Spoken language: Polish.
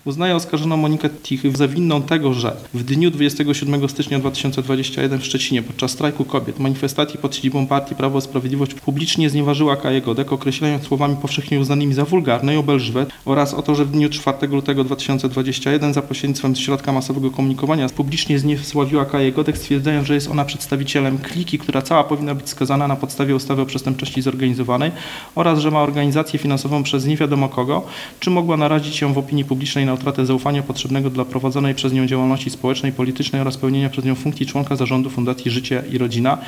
uznaje oskarżoną Monikę Tichy za winną tego, że w dniu 27 stycznia 2021 w Szczecinie podczas strajku kobiet, manifestacji pod siedzibą partii Prawo i Sprawiedliwość publicznie znieważyła Kaję Godek, określając słowami powszechnie uznanymi za wulgarne i obelżywe, oraz o to, że w dniu 4 lutego 2021 za pośrednictwem środka masowego komunikowania publicznie zniesławiła Kaję Godek, stwierdzając, że jest ona przedstawicielem kliki, która cała powinna być skazana na podstawie ustawy o przestępczości zorganizowanej, oraz że ma organizację finansową przez nie wiadomo kogo, czy mogła narazić się w opinii publicznej na utratę zaufania potrzebnego dla prowadzonej przez nią działalności społecznej, politycznej oraz pełnienia przez nią funkcji członka zarządu Fundacji Życie i Rodzina.